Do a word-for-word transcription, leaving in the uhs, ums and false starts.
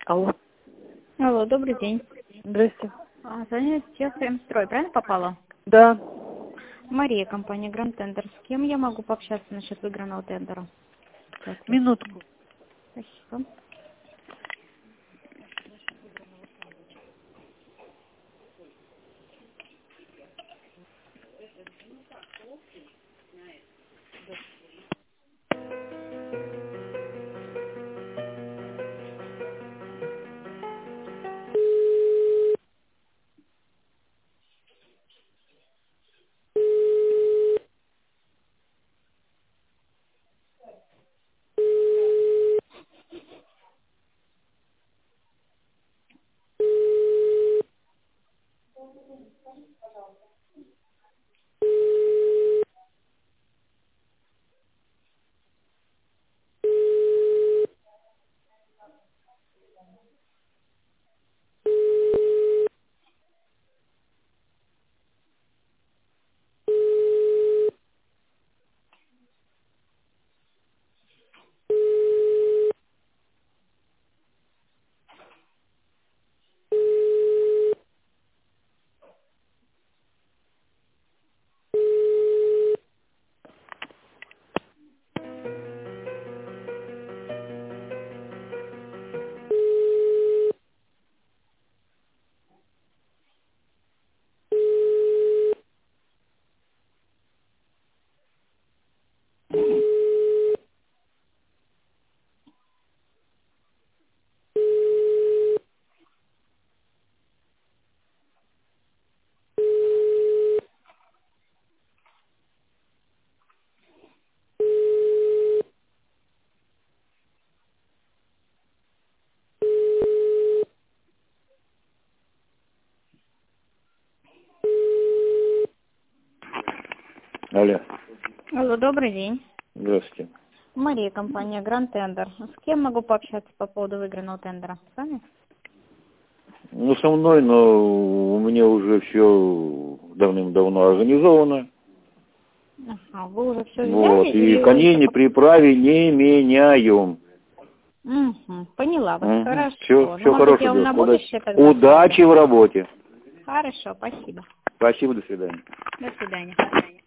Алло. Алло, добрый день. Здрасте. А, Звоню сейчас М-строй, правильно попала? Да. Мария, компания Гранд Тендер. С кем я могу пообщаться насчет выигранного тендера? Минутку. Спасибо. Алло. Алло, добрый день. Здравствуйте. Мария, компания Гранд Тендер. С кем могу пообщаться по поводу выигранного тендера? С вами? Ну, со мной, но у меня уже все давным-давно организовано. Ага, вы уже все Вот. взяли? И или коней вы не только- приправе не меняем. Мгм, поняла вас, Угу. хорошо. Все, Ну, все может быть, хорошо я вам на делать. Удачи. будущее тогда... Удачи в работе. Хорошо, спасибо. Спасибо, до свидания. До свидания.